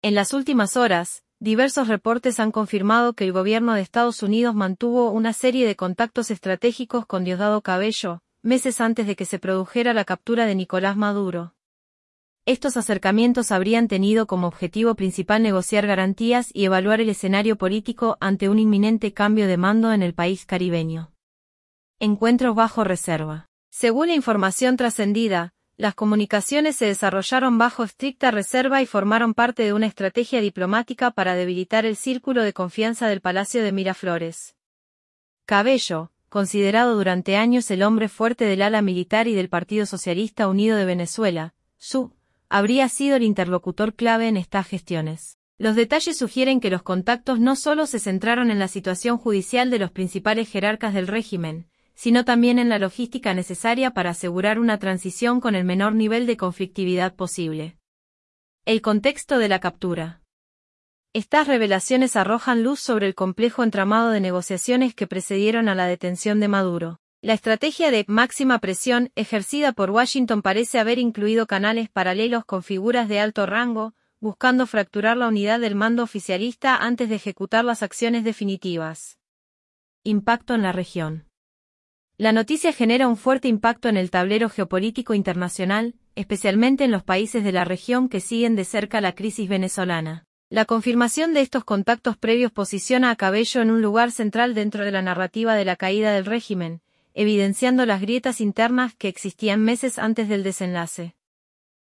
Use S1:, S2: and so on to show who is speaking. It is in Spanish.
S1: En las últimas horas, diversos reportes han confirmado que el gobierno de Estados Unidos mantuvo una serie de contactos estratégicos con Diosdado Cabello, meses antes de que se produjera la captura de Nicolás Maduro. Estos acercamientos habrían tenido como objetivo principal negociar garantías y evaluar el escenario político ante un inminente cambio de mando en el país caribeño. Encuentros bajo reserva. Según la información trascendida, las comunicaciones se desarrollaron bajo estricta reserva y formaron parte de una estrategia diplomática para debilitar el círculo de confianza del Palacio de Miraflores. Cabello, considerado durante años el hombre fuerte del ala militar y del Partido Socialista Unido de Venezuela, SU, habría sido el interlocutor clave en estas gestiones. Los detalles sugieren que los contactos no solo se centraron en la situación judicial de los principales jerarcas del régimen, sino también en la logística necesaria para asegurar una transición con el menor nivel de conflictividad posible. El contexto de la captura. Estas revelaciones arrojan luz sobre el complejo entramado de negociaciones que precedieron a la detención de Maduro. La estrategia de máxima presión ejercida por Washington parece haber incluido canales paralelos con figuras de alto rango, buscando fracturar la unidad del mando oficialista antes de ejecutar las acciones definitivas. Impacto en la región. La noticia genera un fuerte impacto en el tablero geopolítico internacional, especialmente en los países de la región que siguen de cerca la crisis venezolana. La confirmación de estos contactos previos posiciona a Cabello en un lugar central dentro de la narrativa de la caída del régimen, evidenciando las grietas internas que existían meses antes del desenlace.